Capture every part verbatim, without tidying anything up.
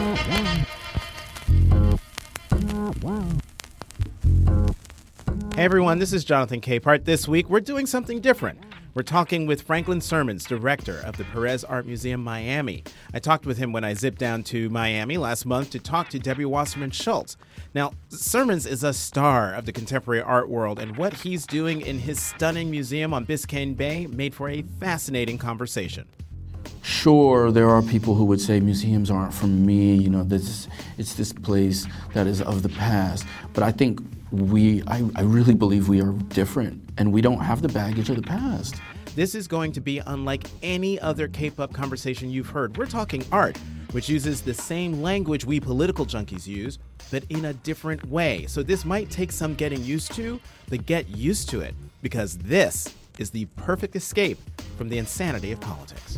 Hey everyone, this is Jonathan Capehart. This week, we're doing something different. We're talking with Franklin Sermons, director of the Perez Art Museum, Miami. I talked with him when I zipped down to Miami last month to talk to Debbie Wasserman Schultz. Now, Sermons is a star of the contemporary art world, and what he's doing in his stunning museum on Biscayne Bay made for a fascinating conversation. Sure, there are people who would say museums aren't for me, you know, this, it's this place that is of the past. But I think we, I, I really believe we are different, and we don't have the baggage of the past. This is going to be unlike any other Cape-Up conversation you've heard. We're talking art, which uses the same language we political junkies use, but in a different way. So this might take some getting used to, but get used to it, because this is the perfect escape from the insanity of politics.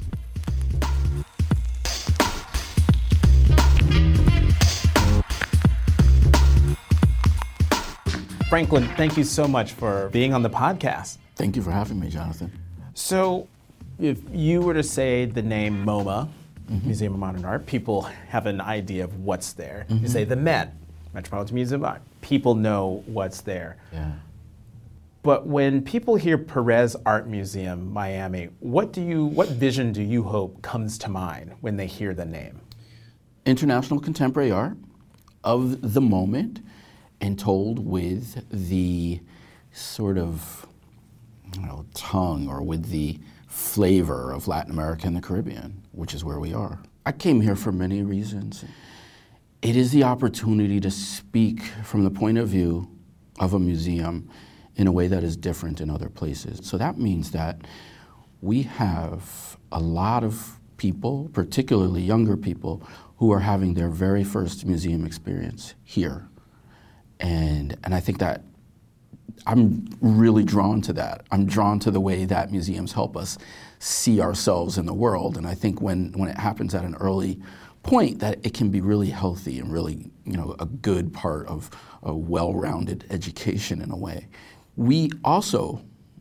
Franklin, thank you so much for being on the podcast. Thank you for having me, Jonathan. So, if you were to say the name MoMA, mm-hmm. Museum of Modern Art, people have an idea of what's there. Mm-hmm. You say the Met, Metropolitan Museum of Art, people know what's there. Yeah. But when people hear Perez Art Museum, Miami, what do you, what vision do you hope comes to mind when they hear the name? International contemporary art of the moment, and told with the sort of, I don't know, tongue or with the flavor of Latin America and the Caribbean, which is where we are. I came here for many reasons. It is the opportunity to speak from the point of view of a museum in a way that is different in other places. So that means that we have a lot of people, particularly younger people, who are having their very first museum experience here. And and I think that I'm really drawn to that. I'm drawn to the way that museums help us see ourselves in the world. And I think when, when it happens at an early point, that it can be really healthy and really, you know, a good part of a well-rounded education in a way. We also,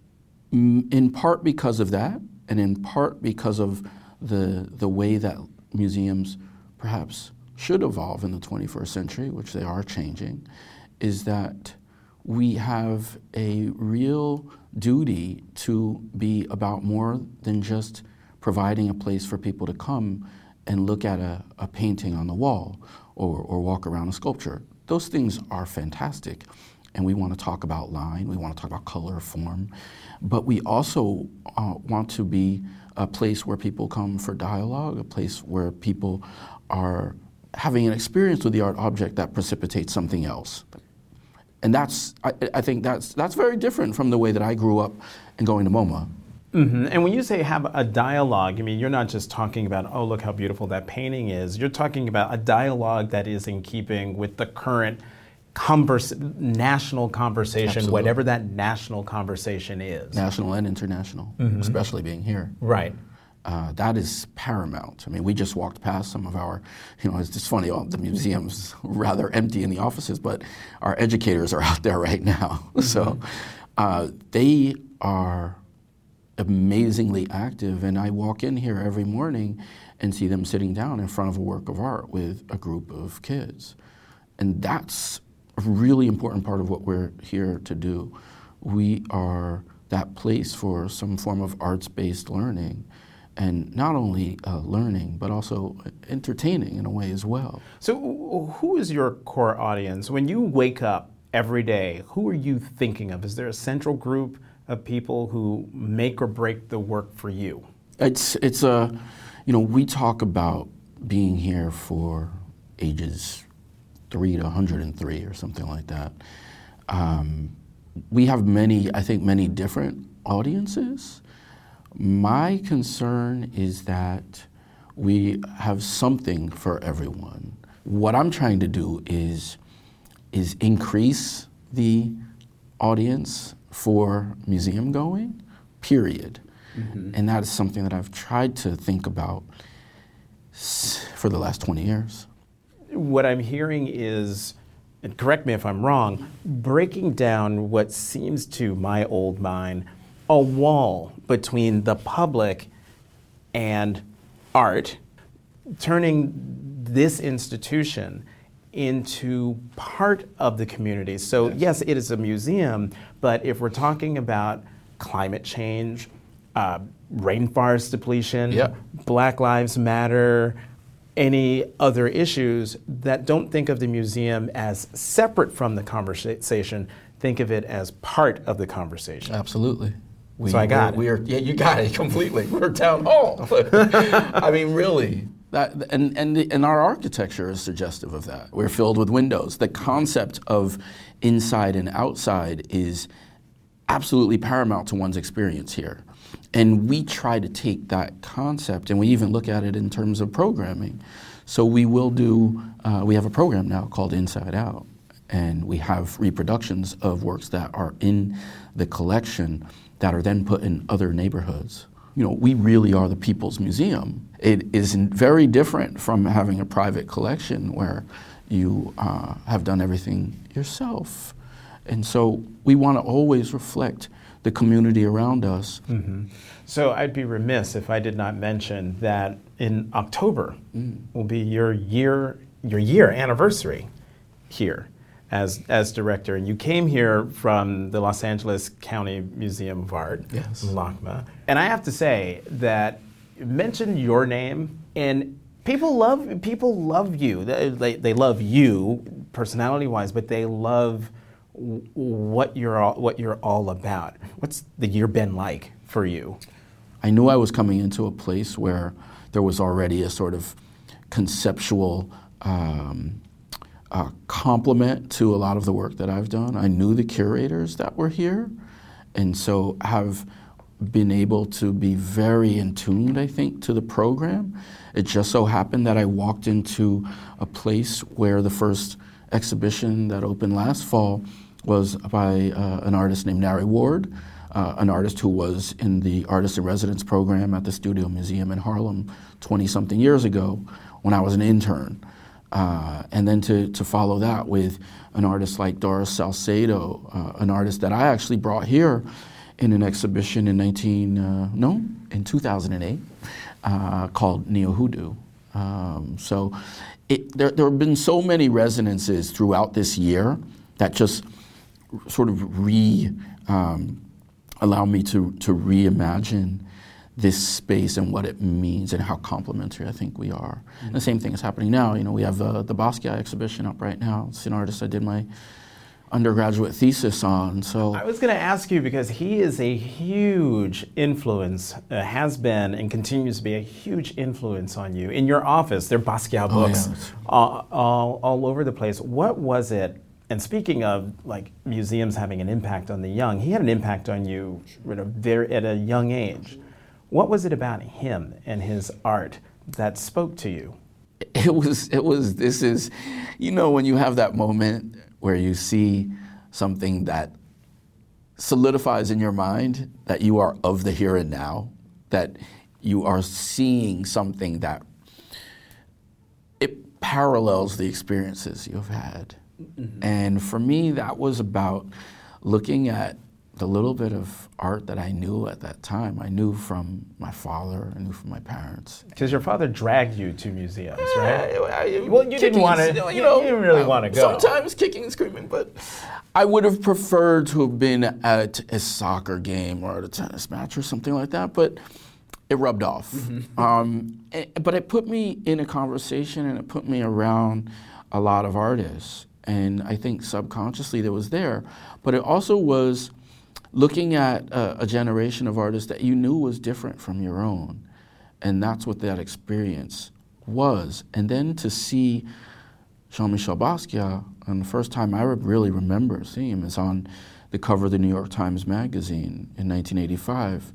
in part because of that, and in part because of the the way that museums perhaps should evolve in the twenty-first century, which they are changing, is that we have a real duty to be about more than just providing a place for people to come and look at a, a painting on the wall or, or walk around a sculpture. Those things are fantastic, and we want to talk about line, we want to talk about color, form, but we also uh, want to be a place where people come for dialogue, a place where people are having an experience with the art object that precipitates something else. And that's, I, I think that's that's very different from the way that I grew up and going to MoMA. Mm-hmm. And when you say have a dialogue, I mean, you're not just talking about, oh, look how beautiful that painting is. You're talking about a dialogue that is in keeping with the current converse, national conversation, Absolutely. Whatever that national conversation is. National and international, mm-hmm. especially being here. Right. Uh, that is paramount. I mean, we just walked past some of our, you know, it's just funny, all the museum's rather empty in the offices, but our educators are out there right now. Mm-hmm. So uh, they are amazingly active, and I walk in here every morning and see them sitting down in front of a work of art with a group of kids. And that's a really important part of what we're here to do. We are that place for some form of arts-based learning. And not only uh, learning, but also entertaining in a way as well. So who is your core audience? When you wake up every day, who are you thinking of? Is there a central group of people who make or break the work for you? It's, it's a, you know, we talk about being here for ages three to one hundred three or something like that. Um, we have many, I think, many different audiences. My concern is that we have something for everyone. What I'm trying to do is, is increase the audience for museum going, period. Mm-hmm. And that is something that I've tried to think about for the last twenty years. What I'm hearing is, and correct me if I'm wrong, breaking down what seems to my old mind a wall between the public and art, turning this institution into part of the community. So yes. yes, it is a museum, but if we're talking about climate change, uh, rainforest depletion, yeah. Black Lives Matter, any other issues, that don't think of the museum as separate from the conversation, think of it as part of the conversation. Absolutely. We, so I got it. We are, yeah, you got it completely. We're town hall. I mean, really. That, and, and, the, and our architecture is suggestive of that. We're filled with windows. The concept of inside and outside is absolutely paramount to one's experience here. And we try to take that concept, and we even look at it in terms of programming. So we will do, uh, we have a program now called Inside Out, and we have reproductions of works that are in the collection that are then put in other neighborhoods. You know, we really are the people's museum. It is very different from having a private collection where you uh, have done everything yourself. And so we want to always reflect the community around us. Mm-hmm. So I'd be remiss if I did not mention that in October mm. will be your year your year anniversary here as as director, and you came here from the Los Angeles County Museum of Art, yes. LACMA. And I have to say that you mentioned your name, and people love people love you. They they love you personality-wise, but they love what you're all, what you're all about. What's the year been like for you? I knew I was coming into a place where there was already a sort of conceptual um, uh, complement to a lot of the work that I've done. I knew the curators that were here, and so have been able to be very in tune, I think, to the program. It just so happened that I walked into a place where the first exhibition that opened last fall was by uh, an artist named Nari Ward, uh, an artist who was in the Artist in Residence program at the Studio Museum in Harlem twenty-something years ago when I was an intern. Uh, and then to, to follow that with an artist like Doris Salcedo, uh, an artist that I actually brought here in an exhibition in nineteen uh, no in two thousand eight uh, called Neo Hoodoo. Um, so it, there there have been so many resonances throughout this year that just sort of re um, allow me to to reimagine this space and what it means and how complementary I think we are. Mm-hmm. And the same thing is happening now. You know, we have uh, the Basquiat exhibition up right now. It's an artist I did my undergraduate thesis on. So I was going to ask you, because he is a huge influence, uh, has been and continues to be a huge influence on you. In your office, there are Basquiat books oh, yeah. all, all, all over the place. What was it? And speaking of like museums having an impact on the young, he had an impact on you at a very at a young age. What was it about him and his art that spoke to you? It was, it was, this is, you know, when you have that moment where you see something that solidifies in your mind that you are of the here and now, that you are seeing something that it parallels the experiences you've had. Mm-hmm. And for me, that was about looking at the little bit of art that I knew at that time. I knew from my father, I knew from my parents. Because your father dragged you to museums, right? Uh, I, well, you didn't want to, you, know, you didn't really uh, want to go. Sometimes kicking and screaming, but I would have preferred to have been at a soccer game or at a tennis match or something like that, but it rubbed off. Mm-hmm. um, but it put me in a conversation, and it put me around a lot of artists. And I think subconsciously that was there. But it also was looking at a, a generation of artists that you knew was different from your own. And that's what that experience was. And then to see Jean-Michel Basquiat, and the first time I really remember seeing him is on the cover of the New York Times Magazine in nineteen eighty-five.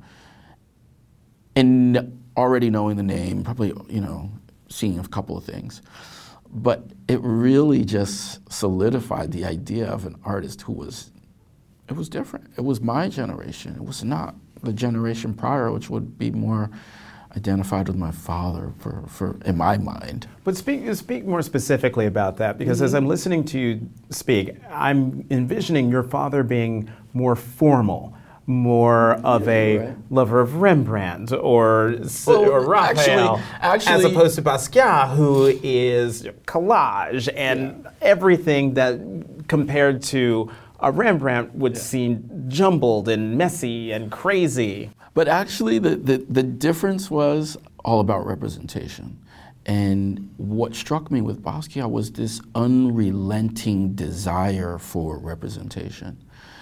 And already knowing the name, probably, you know, seeing a couple of things. But it really just solidified the idea of an artist who was, it was different. It was my generation. It was not the generation prior, which would be more identified with my father for, for in my mind. But speak speak more specifically about that, because mm-hmm. as I'm listening to you speak, I'm envisioning your father being more formal, more of a right. lover of Rembrandt or, Well, or Raphael, actually- actually- as opposed to Basquiat, who is collage and Yeah. everything that compared to a Rembrandt would seem jumbled and messy and crazy. But actually, the, the, the difference was all about representation. And what struck me with Basquiat was this unrelenting desire for representation.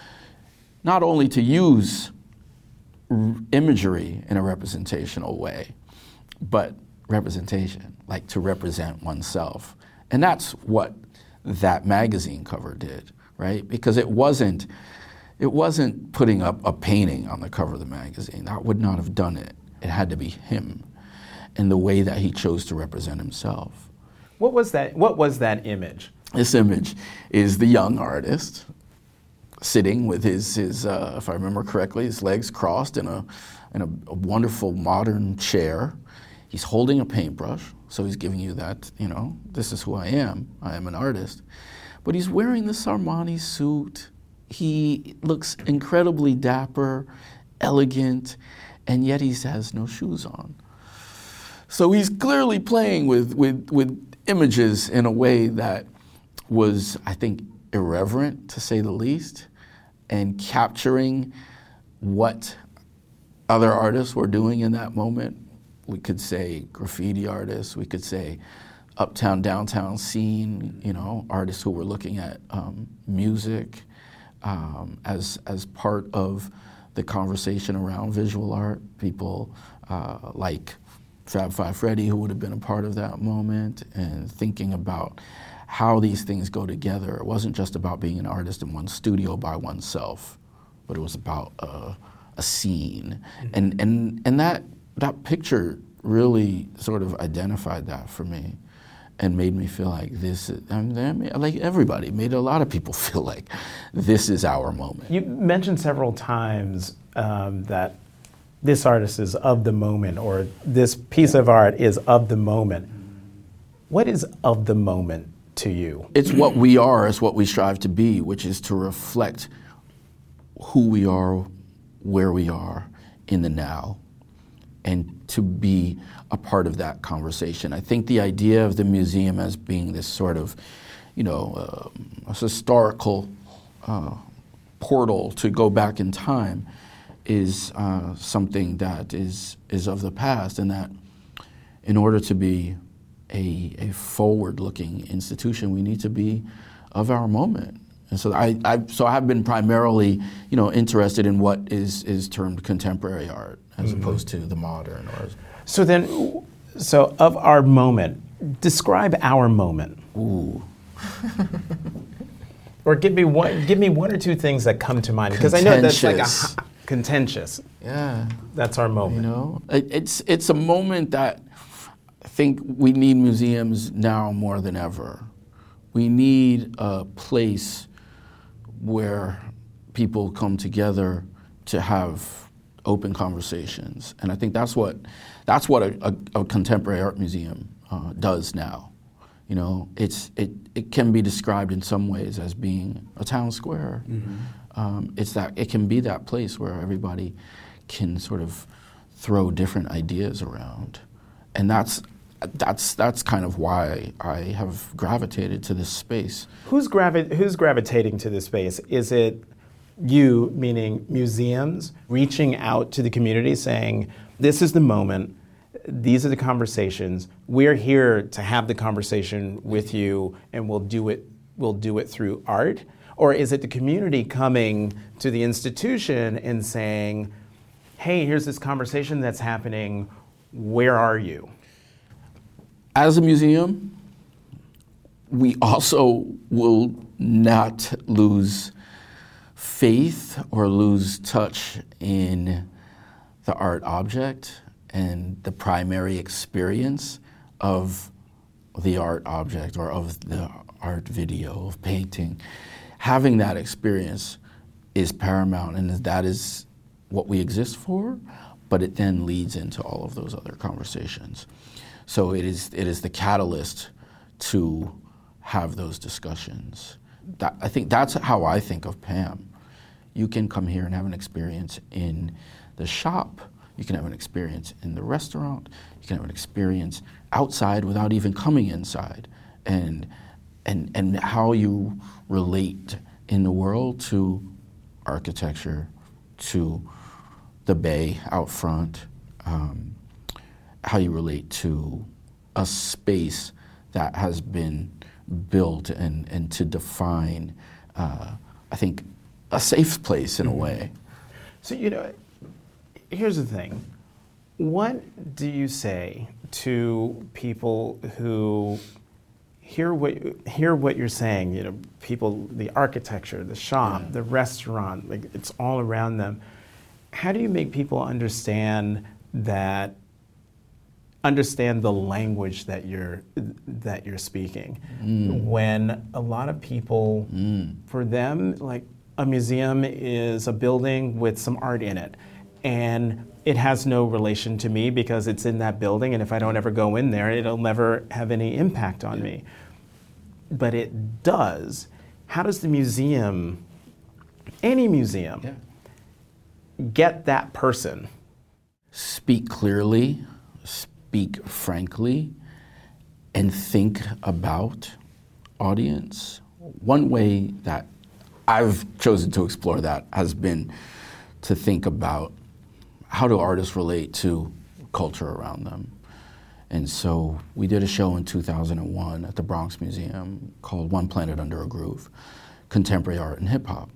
Not only to use r- imagery in a representational way, but representation, like to represent oneself. And that's what that magazine cover did, right? Because it wasn't, it wasn't putting up a painting on the cover of the magazine. That would not have done it. It had to be him and the way that he chose to represent himself. What was that? What was that image? This image is the young artist sitting with his, his uh, if I remember correctly, his legs crossed in a in a, a wonderful modern chair. He's holding a paintbrush, so he's giving you that, you know, this is who I am. I am an artist. But he's wearing this Armani suit. He looks incredibly dapper, elegant, and yet he has no shoes on. So he's clearly playing with, with, with images in a way that was, I think, irreverent, to say the least, and capturing what other artists were doing in that moment. We could say graffiti artists, we could say uptown, downtown scene, you know, artists who were looking at um, music um, as, as part of the conversation around visual art. People uh, like Fab Five Freddy, who would have been a part of that moment, and thinking about how these things go together. It wasn't just about being an artist in one studio by oneself, but it was about uh, a scene. Mm-hmm. And, and, and that, that picture really sort of identified that for me and made me feel like this, is, I mean, like everybody, made a lot of people feel like this is our moment. You mentioned several times um, that this artist is of the moment, or this piece of art is of the moment. What is of the moment to you? It's what we are, it's what we strive to be, which is to reflect who we are, where we are in the now, and to be a part of that conversation. I think the idea of the museum as being this sort of, you know, uh, a historical uh, portal to go back in time is uh, something that is is of the past, and that in order to be a, a forward-looking institution, we need to be of our moment. And so I, I so I've been primarily, you know, interested in what is is termed contemporary art as mm-hmm. opposed to the modern. Or so then, so of our moment, describe our moment. Ooh. Or give me one, give me one or two things that come to mind, because I know that's like a contentious. Yeah, that's our moment. You know, it, it's it's a moment that I think we need museums now more than ever. We need a place where people come together to have open conversations, and I think that's what that's what a, a, a contemporary art museum uh, does now. You know, it's it, it can be described in some ways as being a town square. Mm-hmm. Um, it's that it can be that place where everybody can sort of throw different ideas around, and that's that's that's kind of why I have gravitated to this space. Who's gravi- who's gravitating to this space? Is it you, meaning museums, reaching out to the community, saying, "This is the moment. These are the conversations. We're here to have the conversation with you, and we'll do it. We'll do it through art." Or is it the community coming to the institution and saying, "Hey, here's this conversation that's happening. Where are you?" As a museum, we also will not lose faith or lose touch in the art object and the primary experience of the art object or of the art video, of painting. Having that experience is paramount, and that is what we exist for, but it then leads into all of those other conversations. So it is it is the catalyst to have those discussions. That, I think that's how I think of Pam. You can come here and have an experience in the shop. You can have an experience in the restaurant. You can have an experience outside without even coming inside. And and and how you relate in the world to architecture, to the bay out front, um, how you relate to a space that has been built and, and to define, uh, I think, a safe place in a way. So, you know, here's the thing. What do you say to people who hear what hear what you're saying? You know, people, the architecture, the shop, yeah. the restaurant, like it's all around them. How do you make people understand that? Understand the language that you're that you're speaking? Mm. When a lot of people, mm. for them, like a museum is a building with some art in it, and it has no relation to me because it's in that building, and if I don't ever go in there, it'll never have any impact on me. But it does. How does the museum, any museum, yeah. get that person? Speak clearly, speak frankly, and think about audience. One way that I've chosen to explore that has been to think about how do artists relate to culture around them. And so we did a show in two thousand one at the Bronx Museum called One Planet Under a Groove, Contemporary Art and Hip Hop.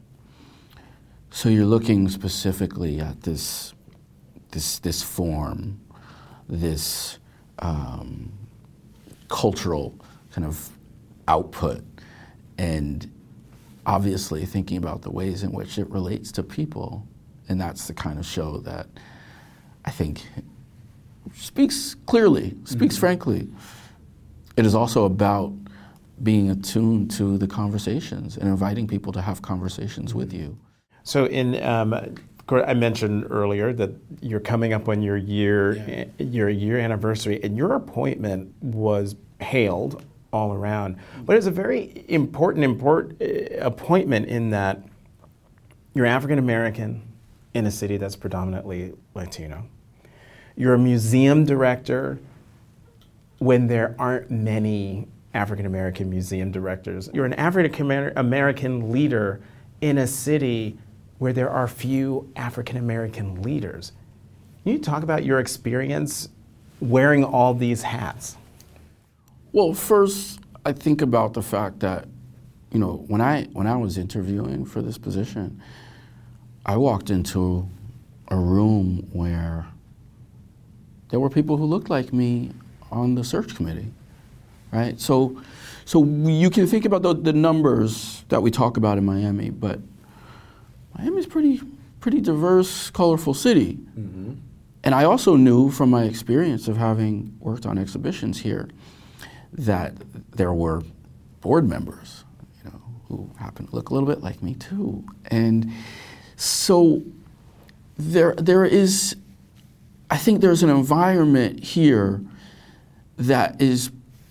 So you're looking specifically at this, this, this form, this um, cultural kind of output, and obviously thinking about the ways in which it relates to people. And that's the kind of show that I think speaks clearly, speaks mm-hmm. frankly. It is also about being attuned to the conversations and inviting people to have conversations with you. So in, um, I mentioned earlier that you're coming up on your year, yeah. your year anniversary, and your appointment was hailed all around. But it's a very important, important appointment in that you're African American in a city that's predominantly Latino. You're a museum director when there aren't many African American museum directors. You're an African American leader in a city where there are few African American leaders. Can you talk about your experience wearing all these hats? Well, first, I think about the fact that, you know, when I when I was interviewing for this position, I walked into a room where there were people who looked like me on the search committee, right? So, so you can think about the, the numbers that we talk about in Miami, but Miami's pretty pretty diverse, colorful city. Mm-hmm. And I also knew from my experience of having worked on exhibitions here that there were board members, you know, who happened to look a little bit like me too. And so there there is, I think there's an environment here that is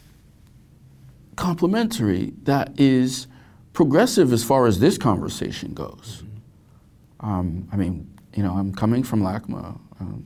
complementary, that is progressive as far as this conversation goes. Mm-hmm. Um, I mean, you know, I'm coming from LACMA. Um,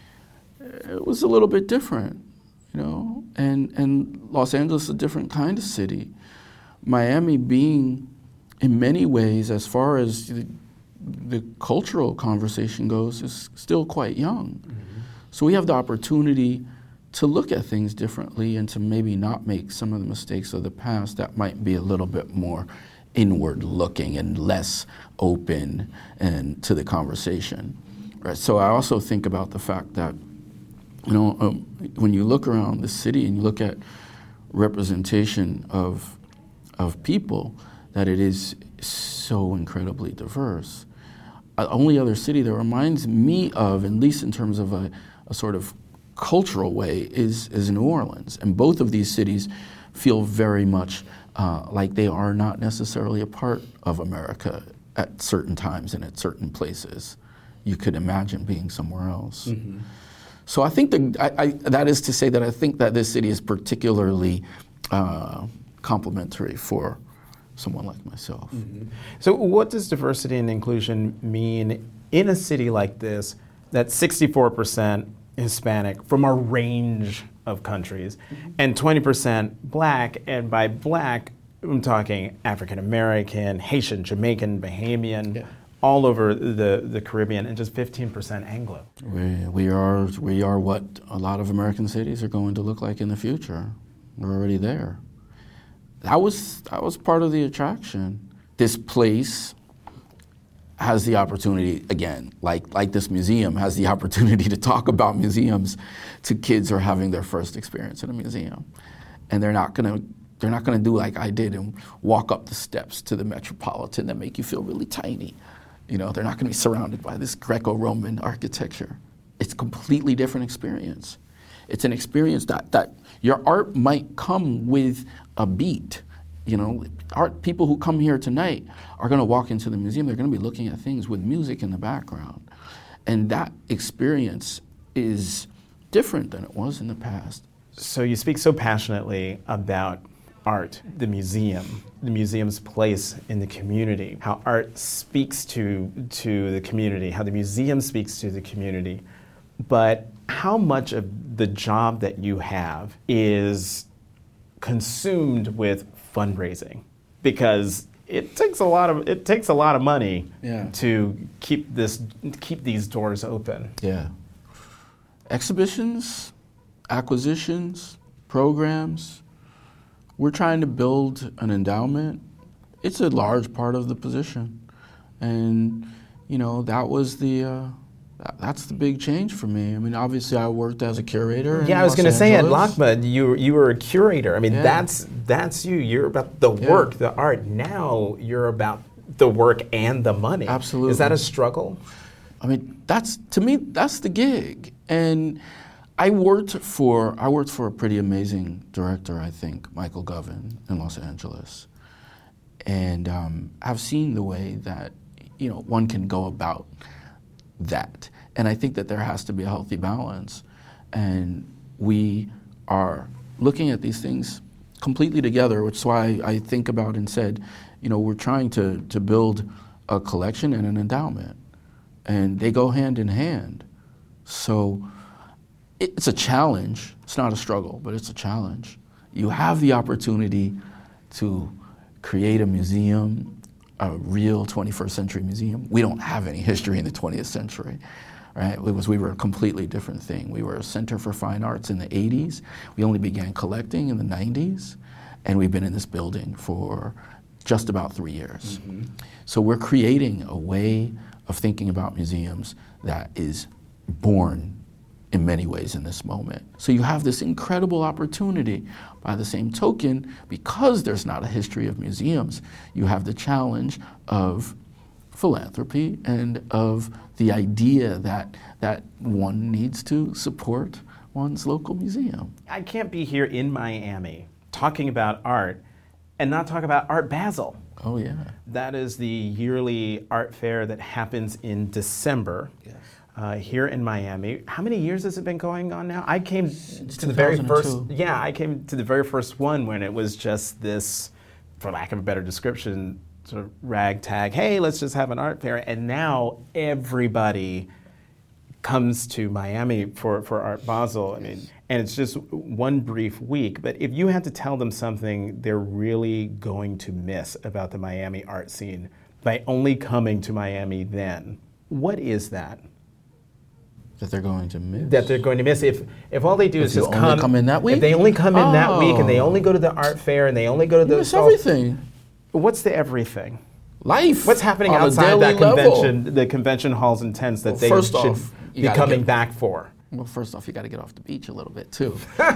it was a little bit different, you know, and, and Los Angeles is a different kind of city. Miami being, in many ways, as far as the, the cultural conversation goes, is still quite young. Mm-hmm. So we have the opportunity to look at things differently and to maybe not make some of the mistakes of the past that might be a little bit more inward looking and less open and to the conversation. Right. So I also think about the fact that, you know, um, when you look around the city and you look at representation of of people, that it is so incredibly diverse. Uh, only other city that reminds me of, at least in terms of a, a sort of cultural way, is, is New Orleans. And both of these cities feel very much uh, like they are not necessarily a part of America at certain times and at certain places. You could imagine being somewhere else. Mm-hmm. So I think the, I, I, that is to say that I think that this city is particularly uh, complementary for someone like myself. Mm-hmm. So what does diversity and inclusion mean in a city like this that's sixty-four percent Hispanic from a range of countries and twenty percent black, and by black, I'm talking African American, Haitian, Jamaican, Bahamian, yeah. all over the, the Caribbean, and just fifteen percent Anglo. We, we are we are what a lot of American cities are going to look like in the future. We're already there. That was that was part of the attraction. This place has the opportunity, again, like like this museum has the opportunity to talk about museums to kids who are having their first experience in a museum, and they're not gonna. They're not going to do like I did and walk up the steps to the Metropolitan that make you feel really tiny. You know, they're not going to be surrounded by this Greco-Roman architecture. It's a completely different experience. It's an experience that, that your art might come with a beat. You know, art people who come here tonight are going to walk into the museum. They're going to be looking at things with music in the background. And that experience is different than it was in the past. So you speak so passionately about art, the museum, the museum's place in the community, how art speaks to to the community, how the museum speaks to the community. But how much of the job that you have is consumed with fundraising? Because it takes a lot of it takes a lot of money yeah. to keep this keep these doors open. Yeah. Exhibitions, acquisitions, programs. We're trying to build an endowment. It's a large part of the position. And, you know, that was the, uh, that, that's the big change for me. I mean, obviously I worked as a curator. Yeah, I was going to say at LACMA, you you were a curator. I mean, yeah. that's that's you. You're about the work, yeah. the art. Now you're about the work and the money. Absolutely. Is that a struggle? I mean, that's, to me, that's the gig. And I worked for I worked for a pretty amazing director, I think, Michael Govan in Los Angeles, and um, I've seen the way that you know one can go about that, and I think that there has to be a healthy balance, and we are looking at these things completely together, which is why I think about and said, you know, we're trying to to build a collection and an endowment, and they go hand in hand, so. It's a challenge. It's not a struggle, but it's a challenge. You have the opportunity to create a museum, a real twenty-first century museum. We don't have any history in the twentieth century, right? It was, we were a completely different thing. We were a center for fine arts in the eighties. We only began collecting in the nineties, and we've been in this building for just about three years. Mm-hmm. So we're creating a way of thinking about museums that is born in many ways in this moment. So you have this incredible opportunity. By the same token, because there's not a history of museums, you have the challenge of philanthropy and of the idea that that one needs to support one's local museum. I can't be here in Miami talking about art and not talk about Art Basel. Oh yeah. That is the yearly art fair that happens in December. Yes. Uh, here in Miami. How many years has it been going on now? I came Since to the very first, yeah, I came to the very first one when it was just this, for lack of a better description, sort of ragtag, hey, let's just have an art fair. And now everybody comes to Miami for, for Art Basel. I mean, and it's just one brief week. But if you had to tell them something they're really going to miss about the Miami art scene by only coming to Miami then, what is that? That they're going to miss. That they're going to miss if if all they do if is just only come. come in that week. If they only come in oh. that week and they only go to the art fair and they only go to the. You miss everything. What's the everything? Life. What's happening outside that convention, level. the convention halls and tents that well, they first should off, be coming get, back for? Well, first off, you got to get off the beach a little bit too.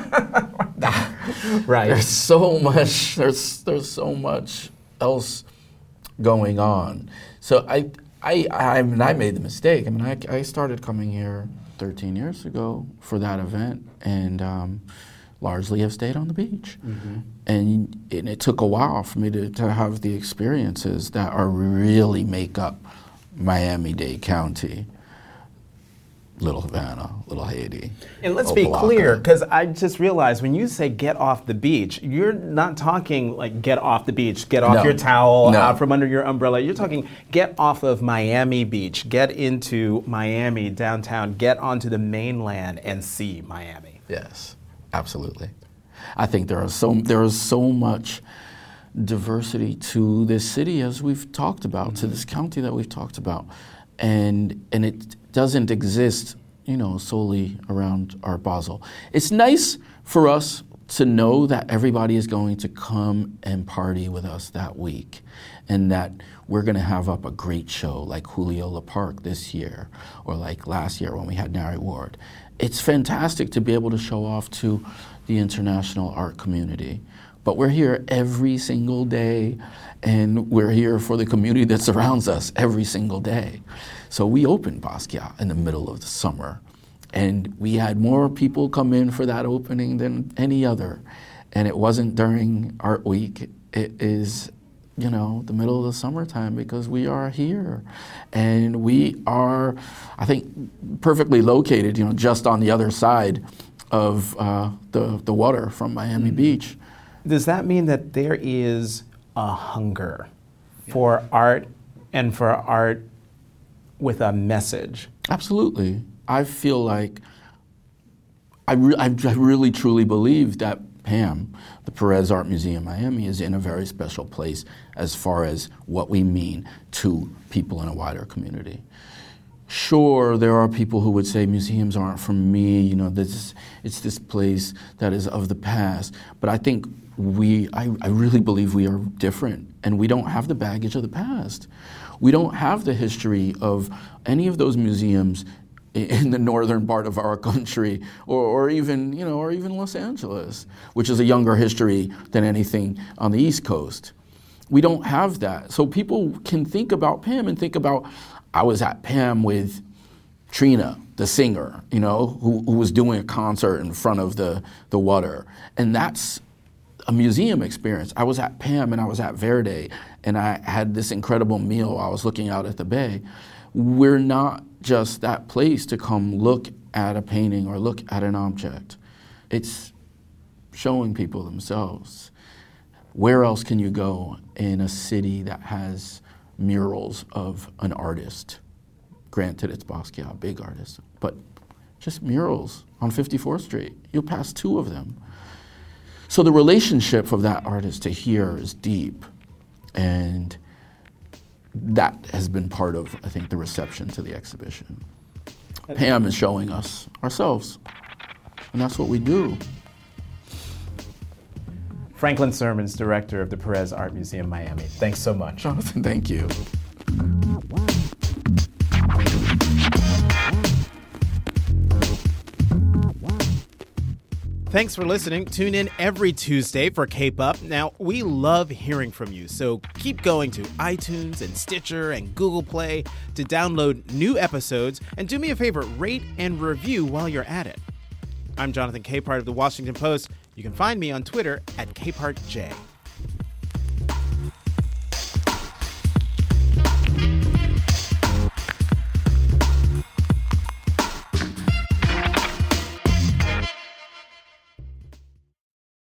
Right. There's so much. There's there's so much else going on. So I I I, I mean I made the mistake. I mean I I started coming here thirteen years ago for that event, and um, largely have stayed on the beach. Mm-hmm. And, and it took a while for me to, to have the experiences that are really make up Miami-Dade County. Little Havana, Little Haiti. And let's be clear, because I just realized when you say get off the beach, you're not talking like get off the beach, get off No. your towel No. out from under your umbrella. You're talking get off of Miami Beach, get into Miami downtown, get onto the mainland and see Miami. Yes, absolutely. I think there are so there is so much diversity to this city, as we've talked about, mm-hmm. to this county that we've talked about, and and it doesn't exist, you know, solely around Art Basel. It's nice for us to know that everybody is going to come and party with us that week, and that we're going to have up a great show like Juliola Park this year, or like last year when we had Nari Ward. It's fantastic to be able to show off to the international art community. But we're here every single day, and we're here for the community that surrounds us every single day. So we opened Basquiat in the middle of the summer, and we had more people come in for that opening than any other. And it wasn't during Art Week. It is, you know, the middle of the summertime, because we are here. And we are, I think, perfectly located, you know, just on the other side of uh, the, the water from Miami mm-hmm. Beach. Does that mean that there is a hunger for art and for art with a message? Absolutely. I feel like I, re- I really truly believe that PAM, the Perez Art Museum Miami, is in a very special place as far as what we mean to people in a wider community. Sure, there are people who would say museums aren't for me, you know, this is, it's this place that is of the past. But I think we, I, I really believe we are different, and we don't have the baggage of the past. We don't have the history of any of those museums in the northern part of our country, or, or even, you know, or even Los Angeles, which is a younger history than anything on the East Coast. We don't have that. So people can think about PAM and think about, I was at PAM with Trina, the singer, you know, who, who was doing a concert in front of the, the water. And that's a museum experience. I was at PAM and I was at Verde, and I had this incredible meal. I was looking out at the bay. We're not just that place to come look at a painting or look at an object. It's showing people themselves. Where else can you go in a city that has murals of an artist? Granted, it's Basquiat, a big artist, but just murals on fifty-fourth Street. You'll pass two of them. So the relationship of that artist to here is deep, and that has been part of, I think, the reception to the exhibition. PAM is showing us ourselves, and that's what we do. Franklin Sermons, director of the Perez Art Museum Miami. Thanks so much. Jonathan, thank you. Thanks for listening. Tune in every Tuesday for Cape Up. Now, we love hearing from you, so keep going to iTunes and Stitcher and Google Play to download new episodes, and do me a favor, rate and review while you're at it. I'm Jonathan Capehart of The Washington Post. You can find me on Twitter at CapehartJ.